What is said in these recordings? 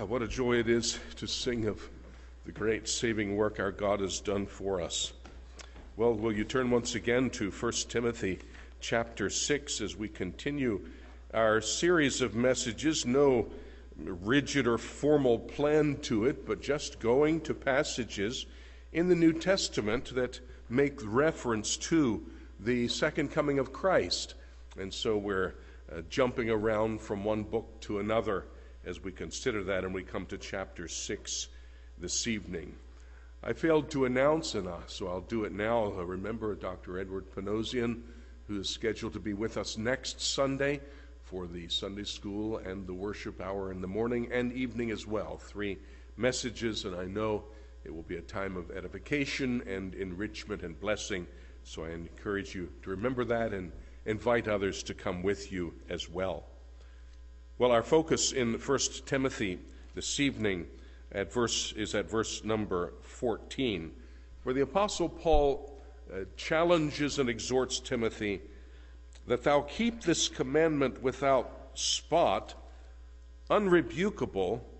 What a joy it is to sing of the great saving work our God has done for us. Well, will you turn once again to 1 Timothy chapter 6 as we continue our series of messages. No rigid or formal plan to it, but just going to passages in the New Testament that make reference to the second coming of Christ. And so we're jumping around from one book to another as we consider that, and we come to chapter 6 this evening. I failed to announce, so I'll do it now. Remember Dr. Edward Panosian, who is scheduled to be with us next Sunday for the Sunday school and the worship hour in the morning and evening as well. 3 messages, and I know it will be a time of edification and enrichment and blessing. So I encourage you to remember that and invite others to come with you as well. Well, our focus in 1 Timothy this evening is at verse number 14, where the Apostle Paul challenges and exhorts Timothy that thou keep this commandment without spot, unrebukable,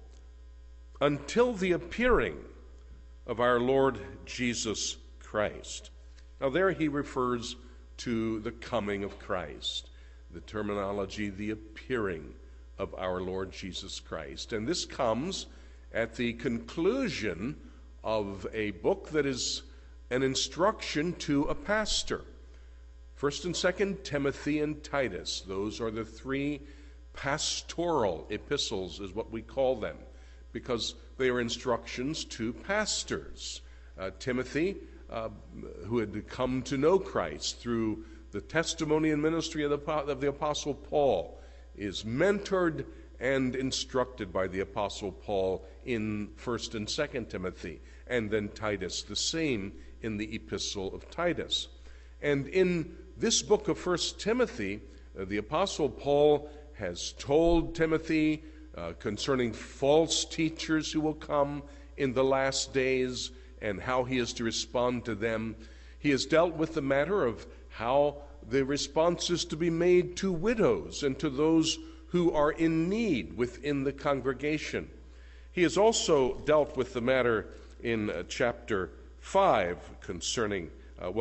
until the appearing of our Lord Jesus Christ. Now there he refers to the coming of Christ, the terminology, the appearing of our Lord Jesus Christ. And this comes at the conclusion of a book that is an instruction to a pastor. 1st and 2nd Timothy and Titus, those are the 3 pastoral epistles, is what we call them, because they are instructions to pastors. Timothy, who had come to know Christ through the testimony and ministry of the Apostle Paul, is mentored and instructed by the Apostle Paul in 1st and 2nd Timothy, and then Titus, the same in the epistle of Titus. And in this book of 1 Timothy, the Apostle Paul has told Timothy concerning false teachers who will come in the last days and how he is to respond to them. He has dealt with the matter of how the response is to be made to widows and to those who are in need within the congregation. He has also dealt with the matter in chapter 5 concerning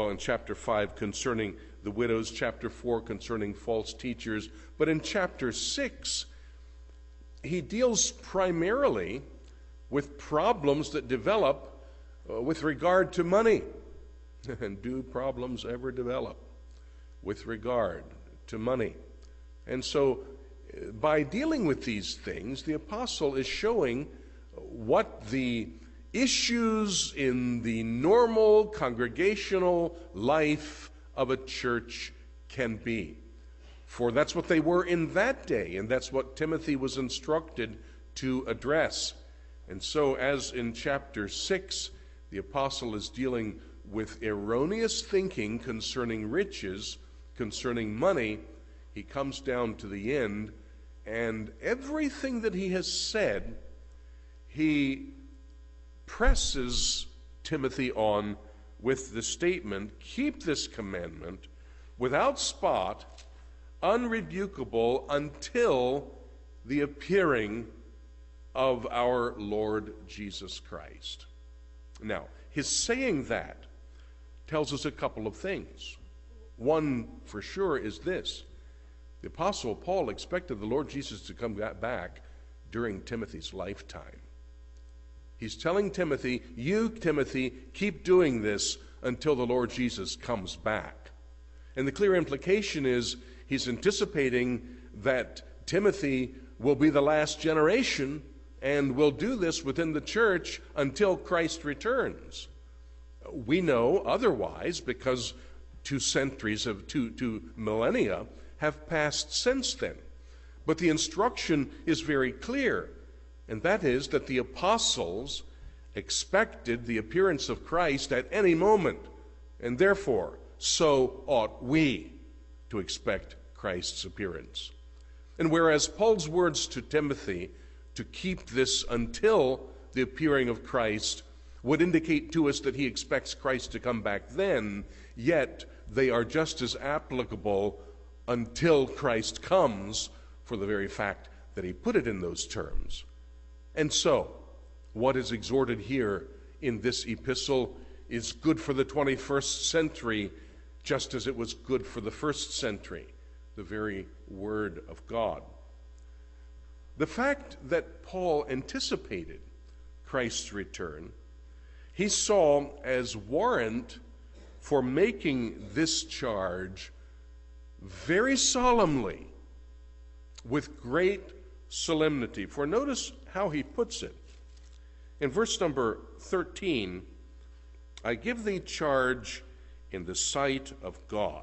the widows, chapter 4 concerning false teachers. But in chapter 6, he deals primarily with problems that develop with regard to money. And do problems ever develop with regard to money? And so by dealing with these things, the apostle is showing what the issues in the normal congregational life of a church can be. For that's what they were in that day, and that's what Timothy was instructed to address. And so as in chapter 6, the apostle is dealing with erroneous thinking concerning riches, concerning money, he comes down to the end, and everything that he has said, he presses Timothy on with the statement, keep this commandment without spot, unrebukable, until the appearing of our Lord Jesus Christ. Now, his saying that tells us a couple of things. One for sure is this: the Apostle Paul expected the Lord Jesus to come back during Timothy's lifetime. He's telling Timothy, you, Timothy, keep doing this until the Lord Jesus comes back. And the clear implication is he's anticipating that Timothy will be the last generation and will do this within the church until Christ returns. We know otherwise because 2 millennia have passed since then. But the instruction is very clear, and that is that the apostles expected the appearance of Christ at any moment, and therefore so ought we to expect Christ's appearance. And whereas Paul's words to Timothy to keep this until the appearing of Christ would indicate to us that he expects Christ to come back then, yet they are just as applicable until Christ comes, for the very fact that he put it in those terms. And so, what is exhorted here in this epistle is good for the 21st century, just as it was good for the first century, the very Word of God. The fact that Paul anticipated Christ's return, he saw as warrant for making this charge very solemnly, with great solemnity. For notice how he puts it. In verse number 13, I give thee charge in the sight of God.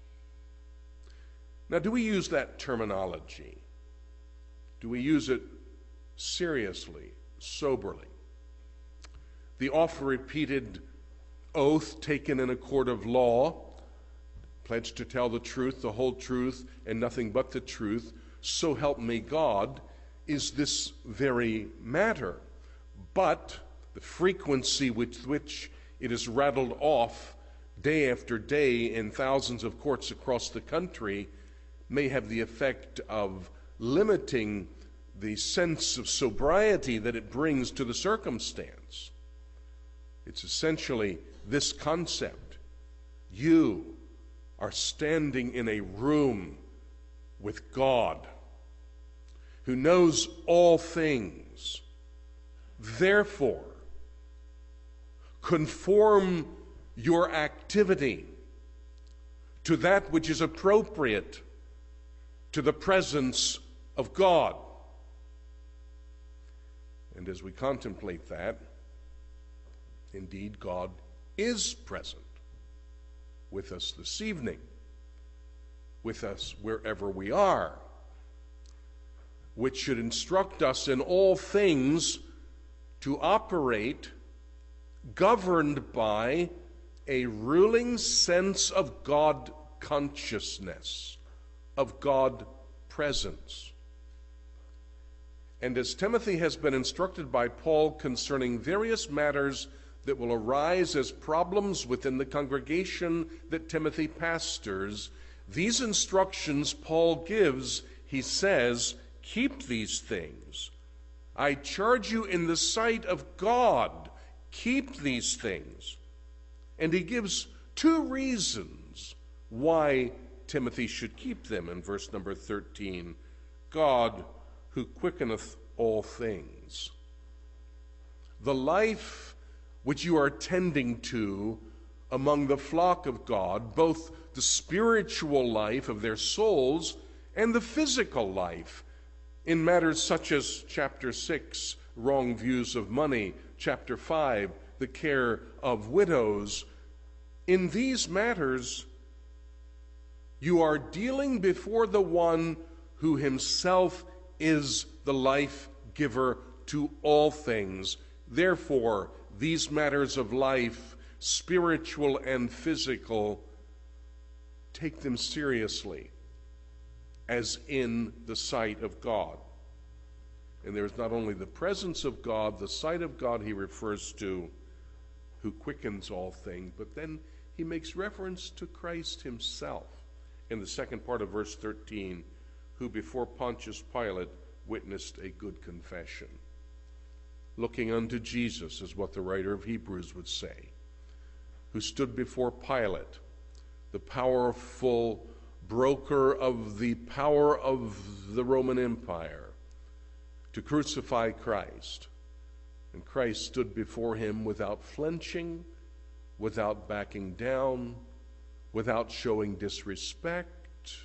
Now, do we use that terminology? Do we use it seriously, soberly? The oft-repeated oath taken in a court of law, pledged to tell the truth, the whole truth, and nothing but the truth, so help me God, is this very matter. But the frequency with which it is rattled off day after day in thousands of courts across the country may have the effect of limiting the sense of sobriety that it brings to the circumstance. It's essentially this concept. You are standing in a room with God, who knows all things. Therefore, conform your activity to that which is appropriate to the presence of God. And as we contemplate that, indeed, God is present with us this evening, with us wherever we are, which should instruct us in all things to operate governed by a ruling sense of God consciousness, of God presence. And as Timothy has been instructed by Paul concerning various matters that will arise as problems within the congregation that Timothy pastors, these instructions Paul gives, he says, keep these things. I charge you in the sight of God, keep these things. And he gives two reasons why Timothy should keep them in verse number 13. God, who quickeneth all things. The life which you are tending to among the flock of God, both the spiritual life of their souls and the physical life, in matters such as chapter 6, wrong views of money, chapter 5, the care of widows. In these matters, you are dealing before the one who himself is the life giver to all things. Therefore, these matters of life, spiritual and physical, take them seriously as in the sight of God. And there is not only the presence of God, the sight of God he refers to, who quickens all things, but then he makes reference to Christ himself in the second part of verse 13, who before Pontius Pilate witnessed a good confession. Looking unto Jesus is what the writer of Hebrews would say, who stood before Pilate, the powerful broker of the power of the Roman Empire, to crucify Christ. And Christ stood before him without flinching, without backing down, without showing disrespect,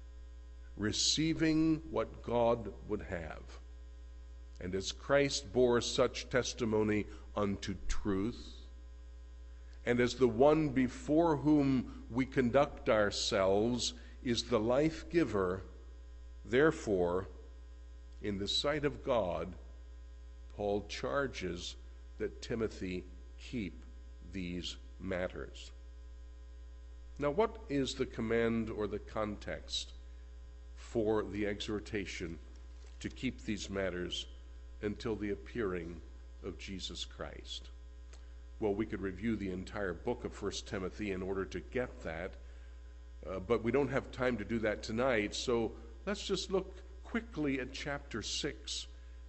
receiving what God would have. And as Christ bore such testimony unto truth, and as the one before whom we conduct ourselves is the life giver, therefore, in the sight of God, Paul charges that Timothy keep these matters. Now, what is the command or the context for the exhortation to keep these matters until the appearing of Jesus Christ? Well, we could review the entire book of 1 Timothy in order to get that, but we don't have time to do that tonight, so let's just look quickly at chapter 6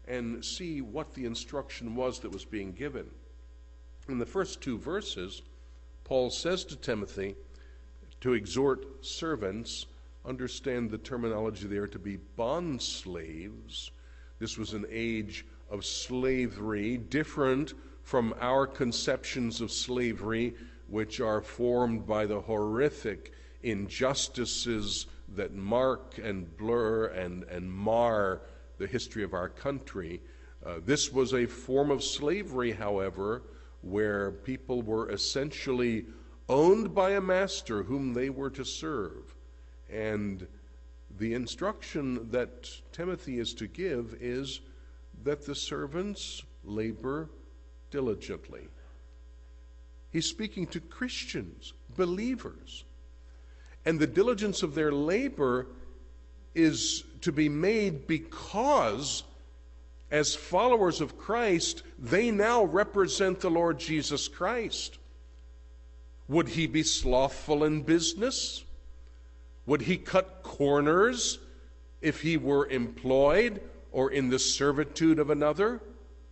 and see what the instruction was that was being given. In the first two verses, Paul says to Timothy to exhort servants. Understand the terminology there to be bond slaves. This was an age of slavery, different from our conceptions of slavery, which are formed by the horrific injustices that mark and blur and mar the history of our country. This was a form of slavery, however, where people were essentially owned by a master whom they were to serve. And the instruction that Timothy is to give is that the servants labor diligently. He's speaking to Christians, believers. And the diligence of their labor is to be made because, as followers of Christ, they now represent the Lord Jesus Christ. Would he be slothful in business? Would he cut corners if he were employed or in the servitude of another?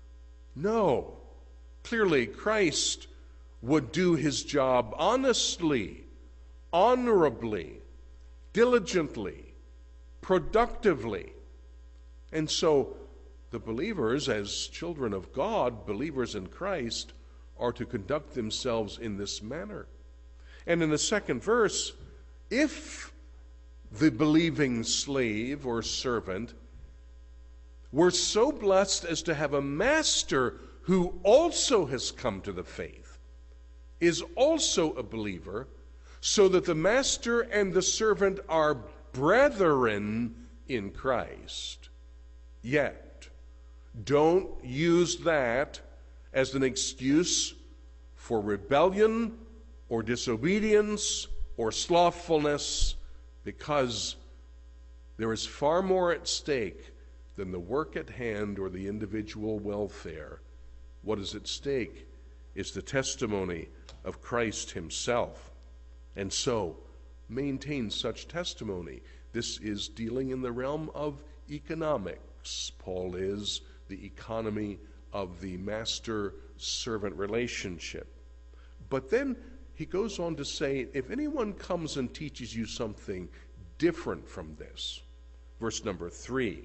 No. Clearly, Christ would do his job honestly, honorably, diligently, productively. And so the believers, as children of God, believers in Christ, are to conduct themselves in this manner. And in the second verse, if the believing slave or servant were so blessed as to have a master who also has come to the faith, is also a believer, so that the master and the servant are brethren in Christ. Yet, don't use that as an excuse for rebellion or disobedience or slothfulness, because there is far more at stake than the work at hand or the individual welfare. What is at stake is the testimony of Christ himself. And so, maintain such testimony. This is dealing in the realm of economics. Paul is the economy of the master-servant relationship. But then he goes on to say, if anyone comes and teaches you something different from this, verse number 3,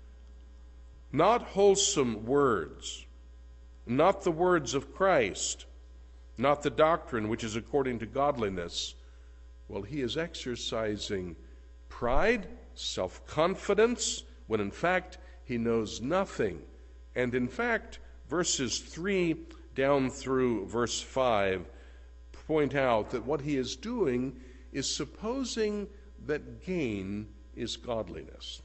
not wholesome words, not the words of Christ, not the doctrine which is according to godliness, well, he is exercising pride, self-confidence, when in fact he knows nothing. And in fact, verses 3 down through verse 5 point out that what he is doing is supposing that gain is godliness.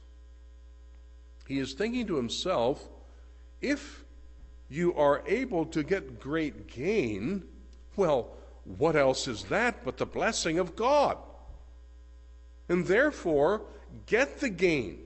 He is thinking to himself, if you are able to get great gain, well, what else is that but the blessing of God? And therefore, get the gain.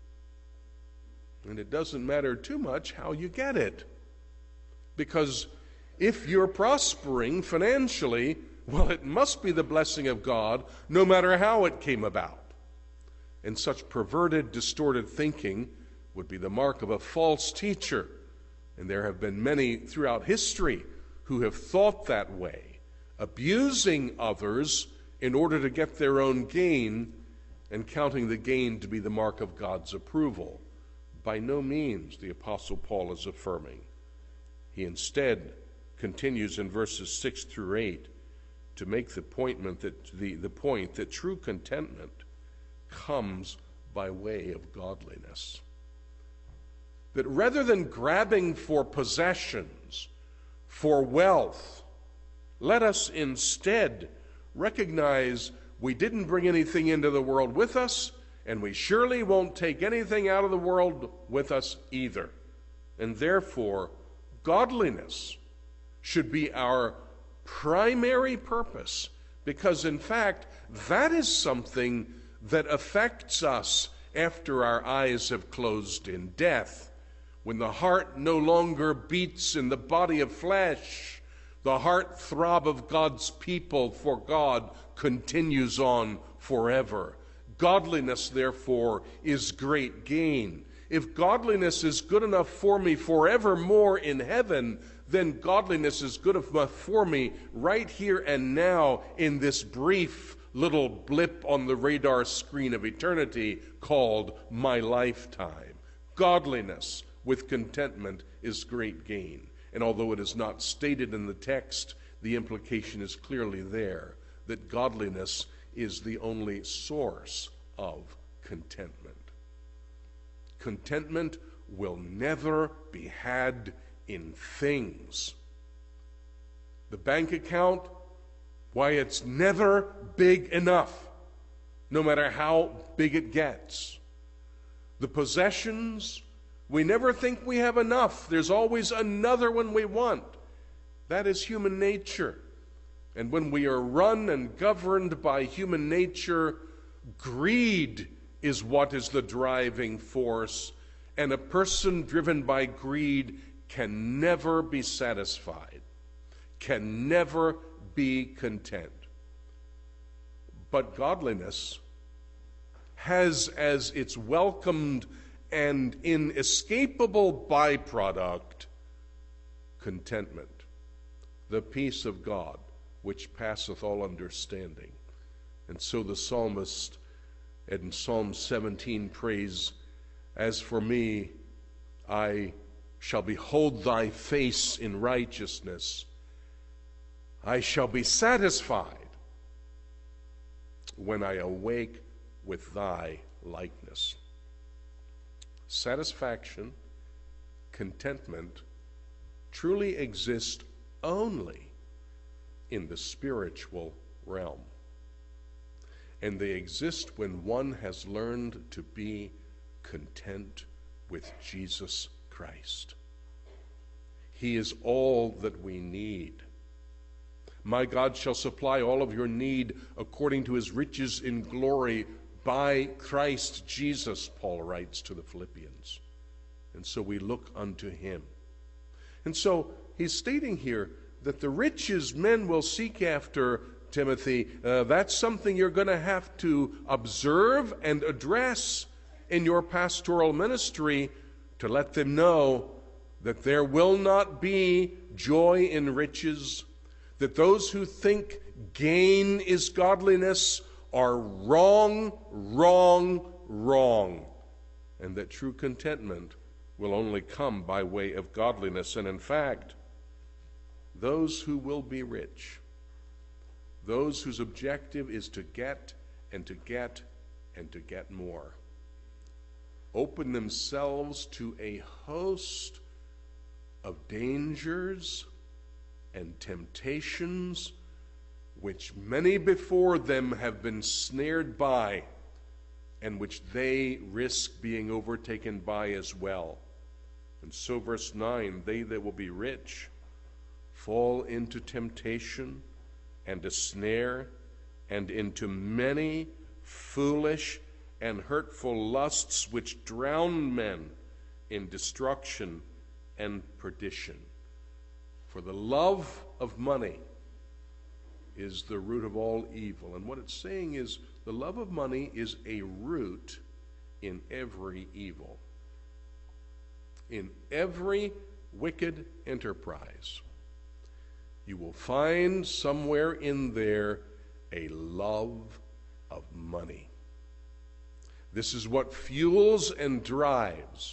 And it doesn't matter too much how you get it. Because if you're prospering financially, well, it must be the blessing of God, no matter how it came about. And such perverted, distorted thinking would be the mark of a false teacher. And there have been many throughout history who have thought that way, abusing others in order to get their own gain and counting the gain to be the mark of God's approval. By no means, the Apostle Paul is affirming. He instead continues in verses 6 through 8 to make the point that true contentment comes by way of godliness. That rather than grabbing for possessions, for wealth, let us instead recognize we didn't bring anything into the world with us, and we surely won't take anything out of the world with us either. And therefore, godliness should be our primary purpose, because in fact, that is something that affects us after our eyes have closed in death. When the heart no longer beats in the body of flesh, the heart throb of God's people for God continues on forever. Godliness, therefore, is great gain. If godliness is good enough for me forevermore in heaven, then godliness is good enough for me right here and now in this brief little blip on the radar screen of eternity called my lifetime. Godliness with contentment is great gain. And although it is not stated in the text, the implication is clearly there, that godliness is the only source of contentment. Contentment will never be had in things. The bank account, why, it's never big enough, no matter how big it gets. The possessions, we never think we have enough. There's always another one we want. That is human nature. And when we are run and governed by human nature, greed is what is the driving force. And a person driven by greed can never be satisfied, can never be content. But godliness has as its welcomed and inescapable byproduct contentment, the peace of God, which passeth all understanding. And so the psalmist in Psalm 17 prays, as for me, I shall behold thy face in righteousness. I shall be satisfied when I awake with thy likeness. Satisfaction, contentment, truly exist only in the spiritual realm. And they exist when one has learned to be content with Jesus Christ. He is all that we need. My God shall supply all of your need according to his riches in glory by Christ Jesus, Paul writes to the Philippians. And so we look unto him. And so he's stating here that the riches men will seek after, Timothy, that's something you're going to have to observe and address in your pastoral ministry, to let them know that there will not be joy in riches, that those who think gain is godliness are wrong, and that true contentment will only come by way of godliness. And in fact, those who will be rich, those whose objective is to get and to get and to get more, open themselves to a host of dangers and temptations which many before them have been snared by, and which they risk being overtaken by as well. And so verse 9, they that will be rich fall into temptation and a snare, and into many foolish and hurtful lusts, which drown men in destruction and perdition. For the love of money is the root of all evil. And what it's saying is the love of money is a root in every evil. In every wicked enterprise, you will find somewhere in there a love of money. This is what fuels and drives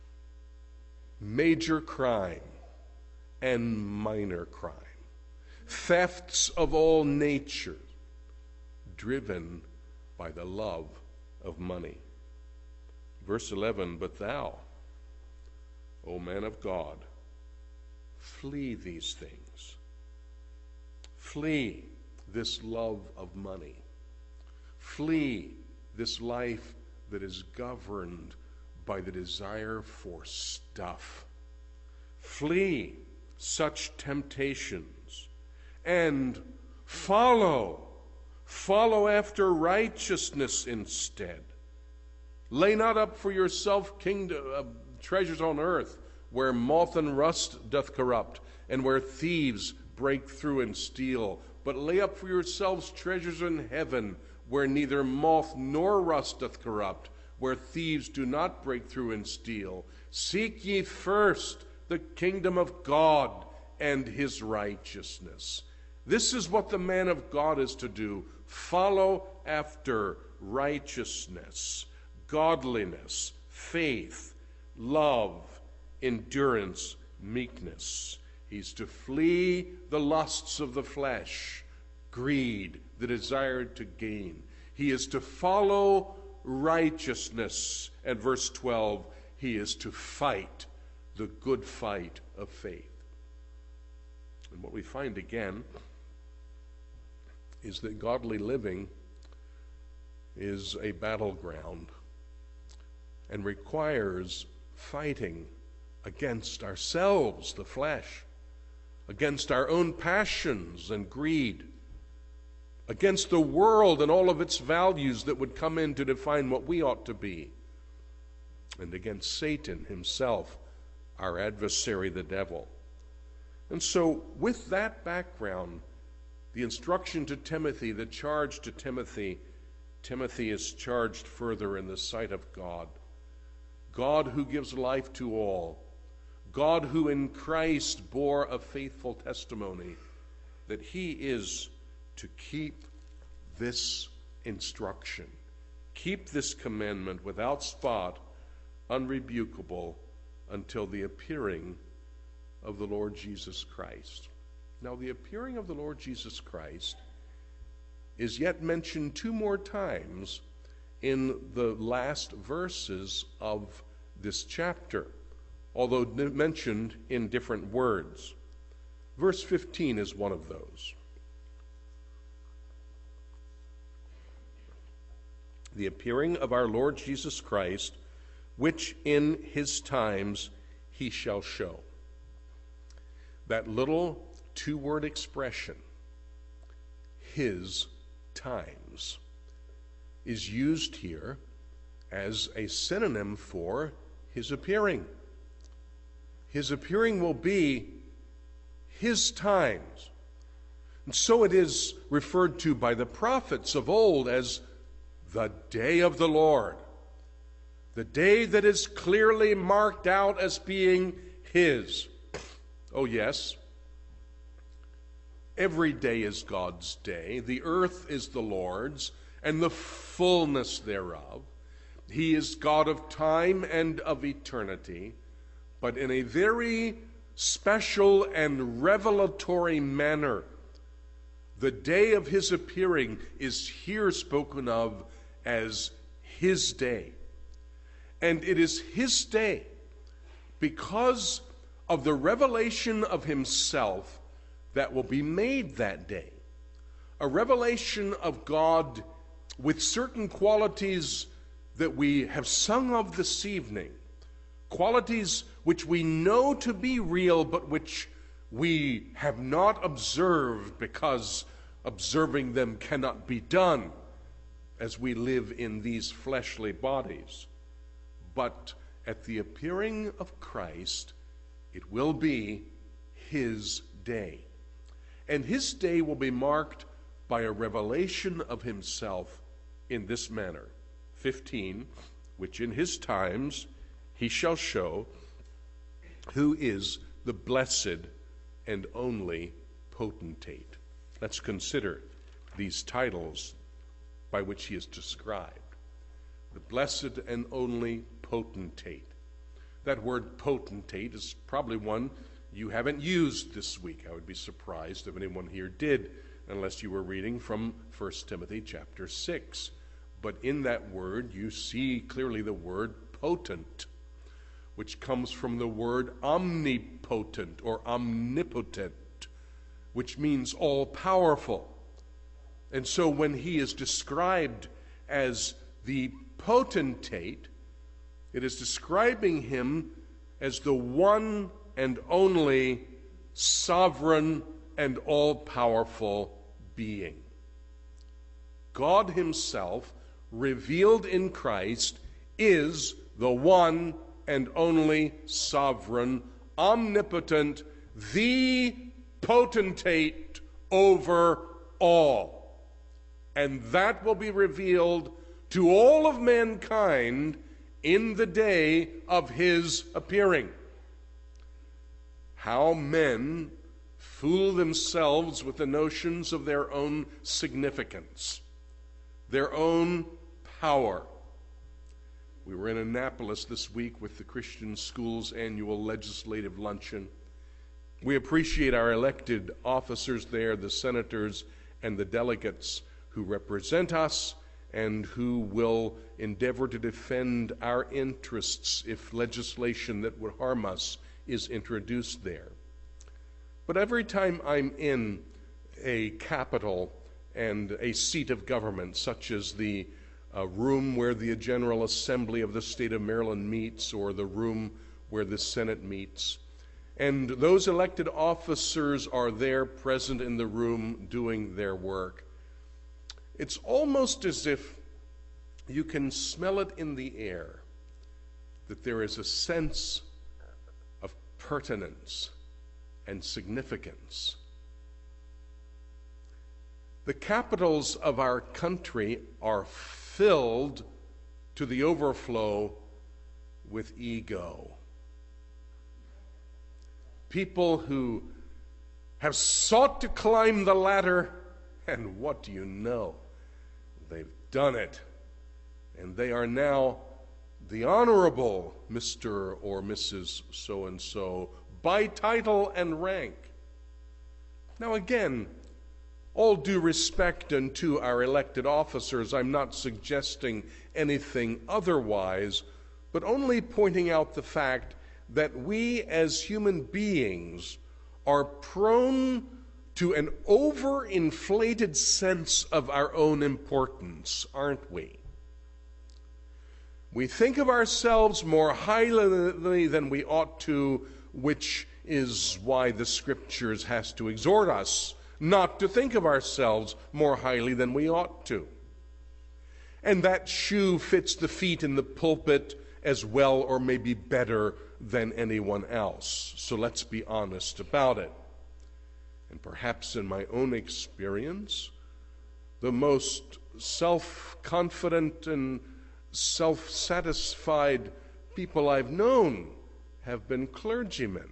major crime and minor crime, thefts of all nature, driven by the love of money. Verse 11, but thou, O man of God, flee these things. Flee this love of money. Flee this life that is governed by the desire for stuff. Flee such temptations and follow after righteousness instead. Lay not up for yourself treasures on earth, where moth and rust doth corrupt, and where thieves break through and steal. But lay up for yourselves treasures in heaven, where neither moth nor rust doth corrupt, where thieves do not break through and steal. Seek ye first the kingdom of God and his righteousness. This is what the man of God is to do. Follow after righteousness, godliness, faith, love, endurance, meekness. He's to flee the lusts of the flesh, greed, the desire to gain. He is to follow righteousness. And verse 12, he is to fight the good fight of faith. And what we find again is that godly living is a battleground and requires fighting against ourselves, the flesh, against our own passions and greed, against the world and all of its values that would come in to define what we ought to be, and against Satan himself, our adversary, the devil. And so, with that background, the instruction to Timothy, the charge to Timothy, Timothy is charged further in the sight of God. God who gives life to all. God who in Christ bore a faithful testimony that he is to keep this instruction, keep this commandment without spot, unrebukable, until the appearing of the Lord Jesus Christ. Now, the appearing of the Lord Jesus Christ is yet mentioned 2 more times in the last verses of this chapter, although mentioned in different words. Verse 15 is one of those. The appearing of our Lord Jesus Christ, which in his times he shall show. That little 2-word expression, his times, is used here as a synonym for his appearing. His appearing will be his times. And so it is referred to by the prophets of old as the day of the Lord. The day that is clearly marked out as being his. Oh yes, every day is God's day. The earth is the Lord's, and the fullness thereof. He is God of time and of eternity, but in a very special and revelatory manner. The day of his appearing is here spoken of as his day. And it is his day because of the revelation of himself that will be made that day. A revelation of God with certain qualities that we have sung of this evening. Qualities which we know to be real, but which we have not observed because observing them cannot be done as we live in these fleshly bodies. But at the appearing of Christ, it will be his day. And his day will be marked by a revelation of himself in this manner. 15, which in his times he shall show who is the blessed and only potentate. Let's consider these titles by which he is described. The blessed and only potentate. That word potentate is probably one you haven't used this week. I would be surprised if anyone here did, unless you were reading from 1 Timothy chapter 6. But in that word you see clearly the word potent, which comes from the word omnipotent or omnipotent, which means all-powerful. And so when he is described as the potentate, it is describing him as the one and only sovereign and all-powerful being. God himself, revealed in Christ, is the one and only sovereign, omnipotent, the potentate over all. And that will be revealed to all of mankind in the day of his appearing. How men fool themselves with the notions of their own significance, their own power. We were in Annapolis this week with the Christian School's annual legislative luncheon. We appreciate our elected officers there, the senators and the delegates who represent us and who will endeavor to defend our interests if legislation that would harm us is introduced there. But every time I'm in a capital and a seat of government, such as the room where the General Assembly of the state of Maryland meets, or the room where the Senate meets, and those elected officers are there present in the room doing their work, it's almost as if you can smell it in the air that there is a sense of pertinence and significance. The capitals of our country are filled to the overflow with ego. People who have sought to climb the ladder, and what do you know? They've done it. And they are now the Honorable Mr. or Mrs. So-and-so by title and rank. Now again, all due respect unto our elected officers, I'm not suggesting anything otherwise, but only pointing out the fact that we as human beings are prone to an overinflated sense of our own importance, aren't we? We think of ourselves more highly than we ought to, which is why the Scriptures has to exhort us not to think of ourselves more highly than we ought to. And that shoe fits the feet in the pulpit as well, or maybe better than anyone else. So let's be honest about it. And perhaps in my own experience, the most self-confident and self-satisfied people I've known have been clergymen.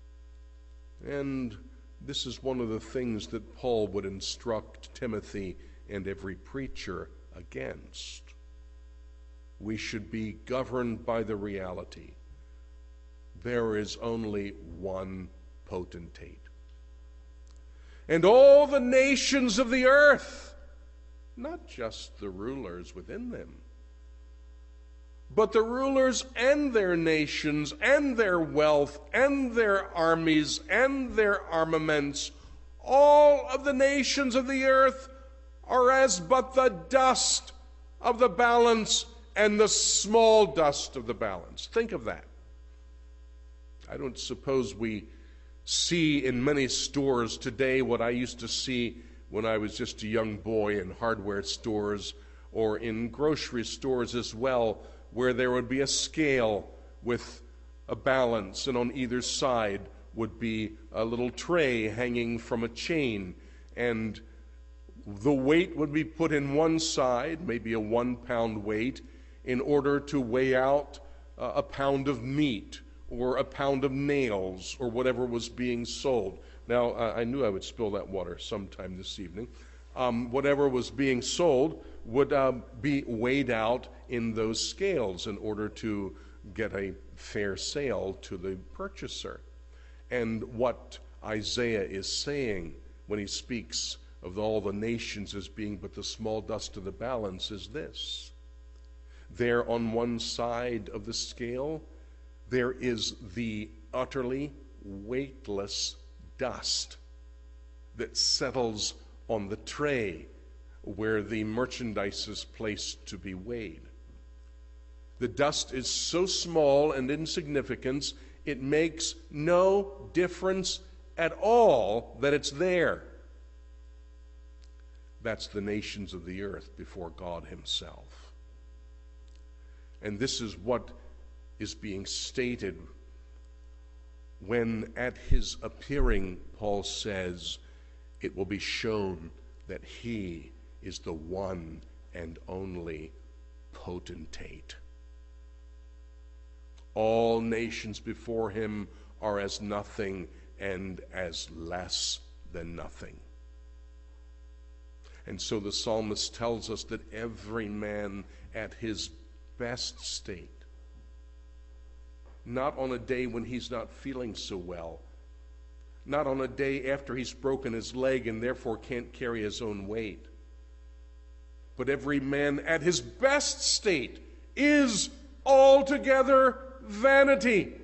And this is one of the things that Paul would instruct Timothy and every preacher against. We should be governed by the reality. There is only one potentate. And all the nations of the earth, not just the rulers within them, but the rulers and their nations and their wealth and their armies and their armaments, all of the nations of the earth are as but the dust of the balance and the small dust of the balance. Think of that. I don't suppose we see in many stores today what I used to see when I was just a young boy in hardware stores or in grocery stores as well, where there would be a scale with a balance, and on either side would be a little tray hanging from a chain, and the weight would be put in one side, maybe a 1 pound weight, in order to weigh out a pound of meat or a pound of nails or whatever was being sold. Now, I knew I would spill that water sometime this evening. Whatever was being sold would be weighed out in those scales in order to get a fair sale to the purchaser. And what Isaiah is saying when he speaks of all the nations as being but the small dust of the balance is this. There on one side of the scale, there is the utterly weightless dust that settles on the tray where the merchandise is placed to be weighed. The dust is so small and insignificant, it makes no difference at all that it's there. That's the nations of the earth before God himself. And this is what is being stated when at his appearing, Paul says, it will be shown that he is the one and only potentate. All nations before him are as nothing and as less than nothing. And so the psalmist tells us that every man at his best state, not on a day when he's not feeling so well, not on a day after he's broken his leg and therefore can't carry his own weight, but every man at his best state is altogether vanity,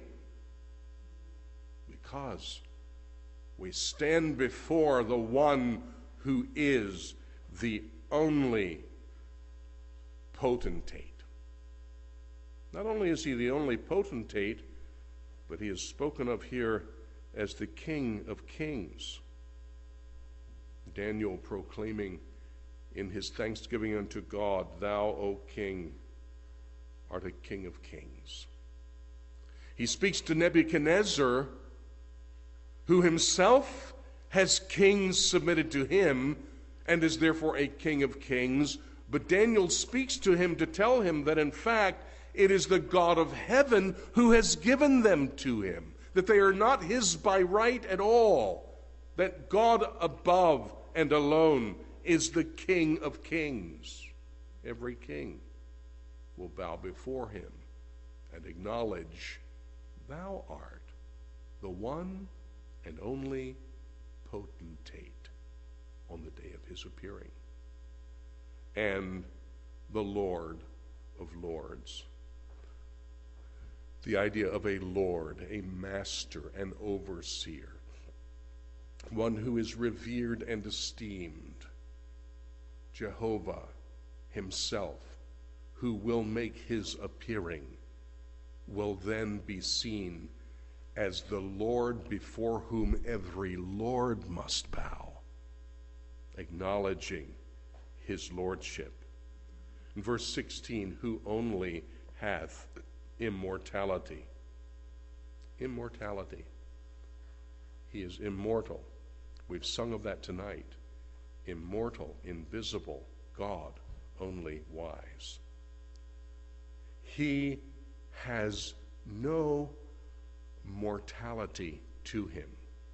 because we stand before the one who is the only potentate. Not only is he the only potentate, but he is spoken of here as the King of Kings. Daniel proclaiming in his thanksgiving unto God, "Thou, O King, art a King of Kings." He speaks to Nebuchadnezzar, who himself has kings submitted to him and is therefore a King of Kings. But Daniel speaks to him to tell him that in fact it is the God of heaven who has given them to him, that they are not his by right at all, that God above and alone is the King of Kings. Every king will bow before him and acknowledge, "Thou art the one and only potentate," on the day of his appearing, and the Lord of Lords. The idea of a Lord, a master, an overseer, one who is revered and esteemed, Jehovah himself, who will make his appearing, will then be seen as the Lord before whom every Lord must bow, acknowledging his lordship. In verse 16, who only hath immortality. Immortality. He is immortal. We've sung of that tonight. Immortal, invisible, God, only wise. He has no mortality to him.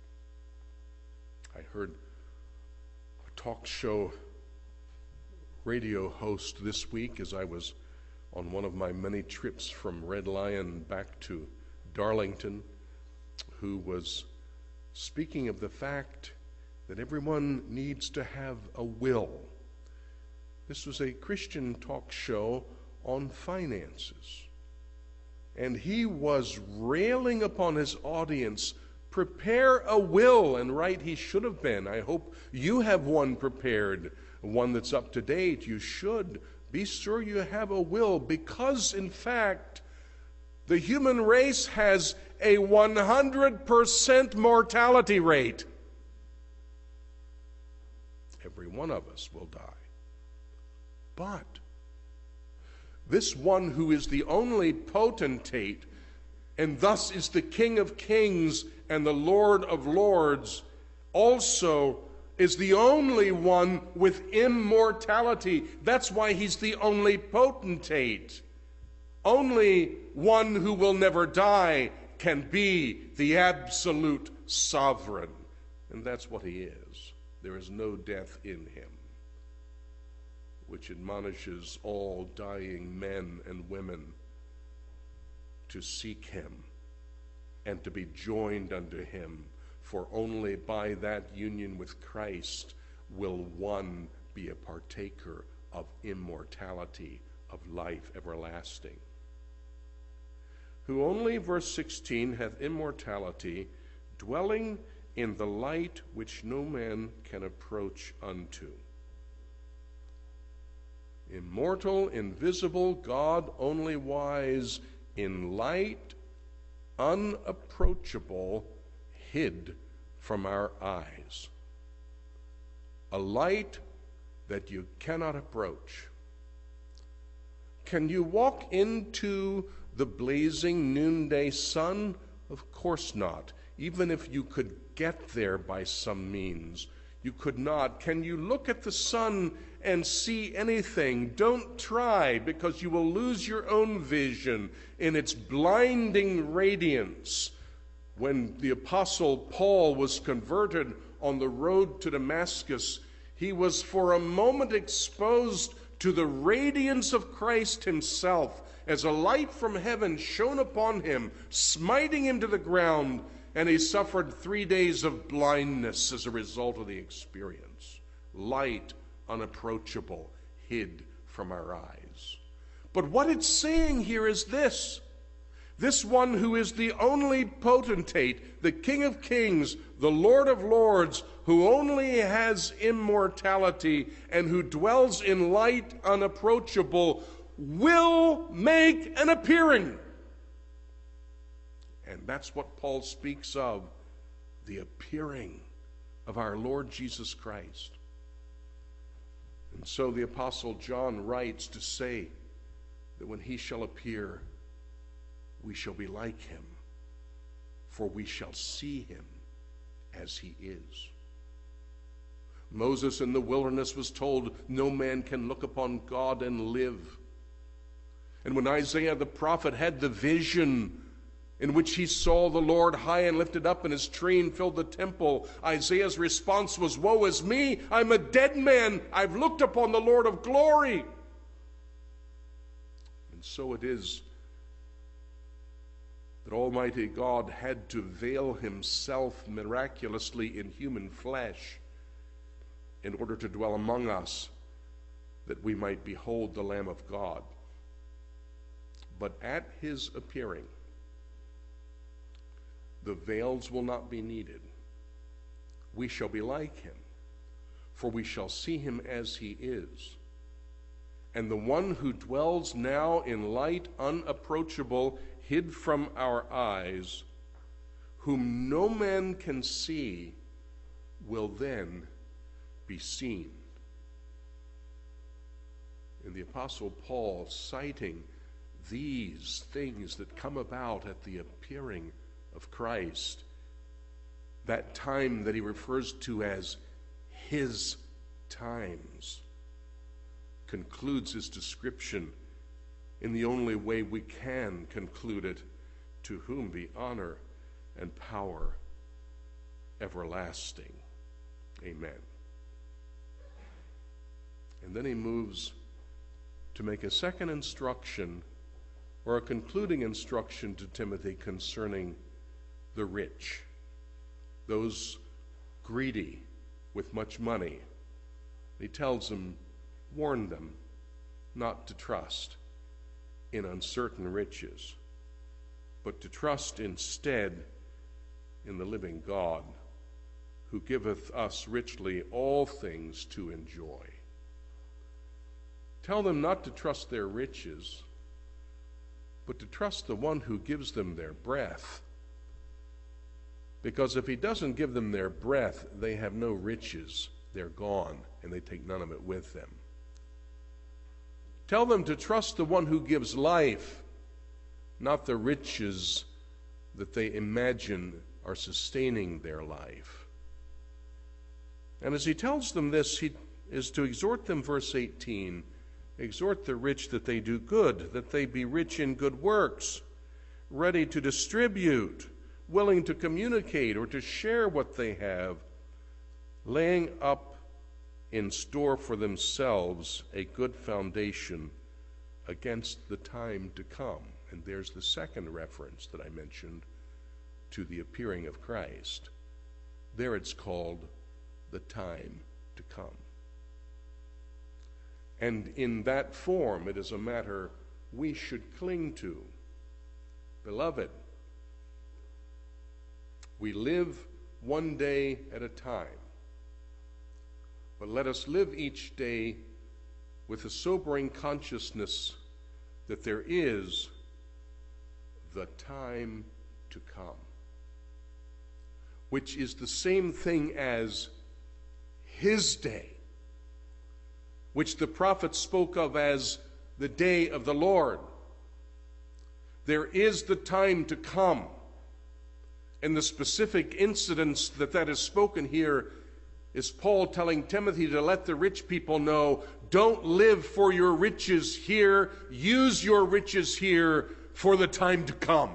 I heard a talk show radio host this week as I was on one of my many trips from Red Lion back to Darlington, who was speaking of the fact that everyone needs to have a will. This was a Christian talk show on finances. And he was railing upon his audience, prepare a will, and right he should have been. I hope you have one prepared, one that's up to date. You should be sure you have a will, because in fact, the human race has a 100% mortality rate. Every one of us will die. But this one who is the only potentate, and thus is the King of Kings and the Lord of Lords, also is the only one with immortality. That's why he's the only potentate. Only one who will never die can be the absolute sovereign. And that's what he is. There is no death in him, which admonishes all dying men and women to seek him and to be joined unto him, for only by that union with Christ will one be a partaker of immortality, of life everlasting. Who only, verse 16, hath immortality, dwelling in the light which no man can approach unto. Immortal, invisible, God only wise, in light, unapproachable, hid from our eyes. A light that you cannot approach. Can you walk into the blazing noonday sun? Of course not. Even if you could get there by some means, you could not. Can you look at the sun and see anything. Don't try, because you will lose your own vision in its blinding radiance. When the Apostle Paul was converted on the road to Damascus, he was for a moment exposed to the radiance of Christ himself as a light from heaven shone upon him, smiting him to the ground, and he suffered 3 days of blindness as a result of the experience. Light, unapproachable, hid from our eyes. But what it's saying here is this: this one who is the only potentate, the King of Kings, the Lord of Lords, who only has immortality and who dwells in light unapproachable, will make an appearing. And that's what Paul speaks of, the appearing of our Lord Jesus Christ. And so the Apostle John writes to say that when he shall appear, we shall be like him, for we shall see him as he is. Moses in the wilderness was told, no man can look upon God and live. And when Isaiah the prophet had the vision in which he saw the Lord high and lifted up, and his train filled the temple, Isaiah's response was, woe is me, I'm a dead man, I've looked upon the Lord of glory. And so it is that Almighty God had to veil himself miraculously in human flesh in order to dwell among us, that we might behold the Lamb of God. But at his appearing, the veils will not be needed. We shall be like him, for we shall see him as he is. And the one who dwells now in light unapproachable, hid from our eyes, whom no man can see, will then be seen. And the Apostle Paul, citing these things that come about at the appearing of Christ, that time that he refers to as his times, concludes his description in the only way we can conclude it: to whom be honor and power everlasting. Amen. And then he moves to make a second instruction, or a concluding instruction to Timothy concerning the rich, those greedy with much money. He tells them, warn them not to trust in uncertain riches, but to trust instead in the living God, who giveth us richly all things to enjoy. Tell them not to trust their riches, but to trust the one who gives them their breath. Because if he doesn't give them their breath, they have no riches. They're gone, and they take none of it with them. Tell them to trust the one who gives life, not the riches that they imagine are sustaining their life. And as he tells them this, he is to exhort them, verse 18, exhort the rich that they do good, that they be rich in good works, ready to distribute, willing to communicate or to share what they have, laying up in store for themselves a good foundation against the time to come. And there's the second reference that I mentioned to the appearing of Christ. There it's called the time to come. And in that form, it is a matter we should cling to. Beloved, we live one day at a time, but let us live each day with a sobering consciousness that there is the time to come, which is the same thing as his day, which the prophet spoke of as the day of the Lord. There is the time to come. And the specific incidents that is spoken here is Paul telling Timothy to let the rich people know, don't live for your riches here, use your riches here for the time to come.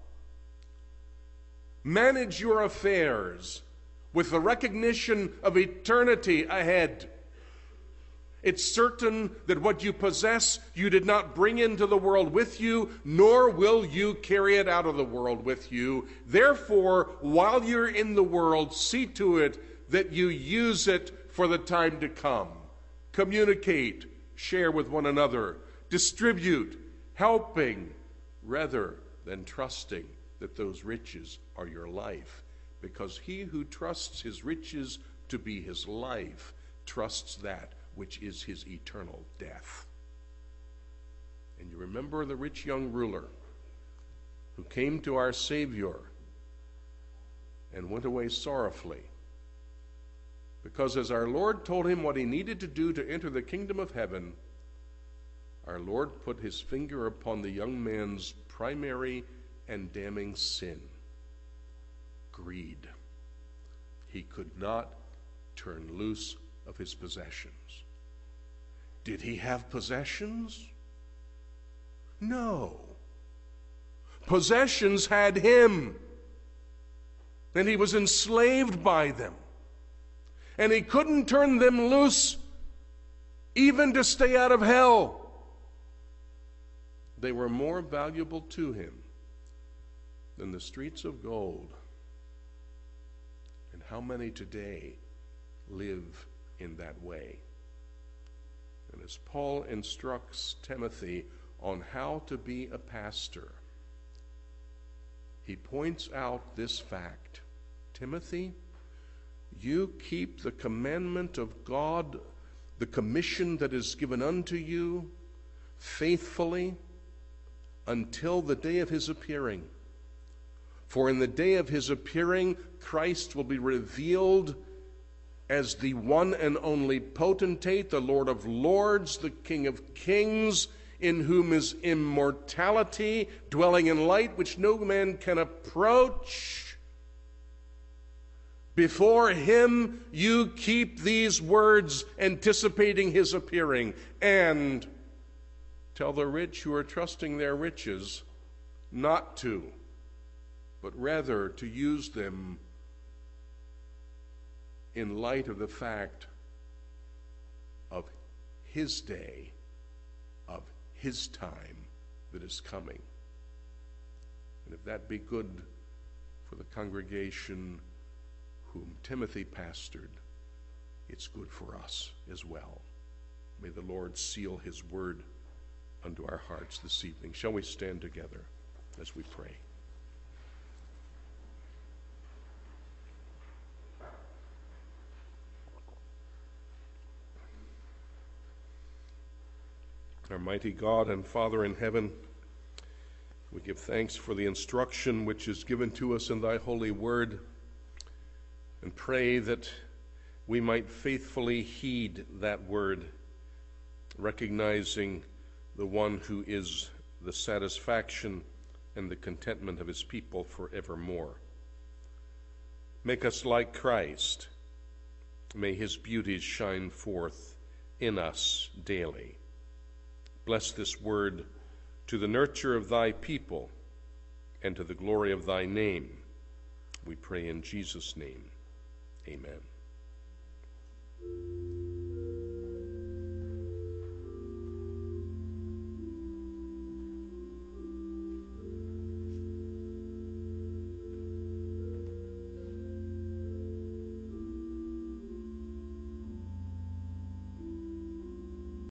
Manage your affairs with the recognition of eternity ahead. It's certain that what you possess you did not bring into the world with you, nor will you carry it out of the world with you. Therefore, while you're in the world, see to it that you use it for the time to come. Communicate, share with one another, distribute, helping, rather than trusting that those riches are your life. Because he who trusts his riches to be his life trusts that which is his eternal death. And you remember the rich young ruler who came to our Savior and went away sorrowfully. Because as our Lord told him what he needed to do to enter the kingdom of heaven, our Lord put his finger upon the young man's primary and damning sin: greed. He could not turn loose of his possessions. Did he have possessions? No. Possessions had him, and he was enslaved by them. And he couldn't turn them loose even to stay out of hell. They were more valuable to him than the streets of gold. And how many today live in that way? And as Paul instructs Timothy on how to be a pastor, he points out this fact: Timothy, you keep the commandment of God, the commission that is given unto you, faithfully until the day of his appearing. For in the day of his appearing, Christ will be revealed as the one and only potentate, the Lord of lords, the King of kings, in whom is immortality, dwelling in light which no man can approach. Before him you keep these words, anticipating his appearing, and tell the rich who are trusting their riches not to, but rather to use them in light of the fact of his day, of his time that is coming. And if that be good for the congregation whom Timothy pastored, it's good for us as well. May the Lord seal his word unto our hearts this evening. Shall we stand together as we pray? Our mighty God and Father in heaven, we give thanks for the instruction which is given to us in thy holy word, and pray that we might faithfully heed that word, recognizing the one who is the satisfaction and the contentment of his people forevermore. Make us like Christ. May his beauties shine forth in us daily. Bless this word to the nurture of thy people and to the glory of thy name. We pray in Jesus' name. Amen.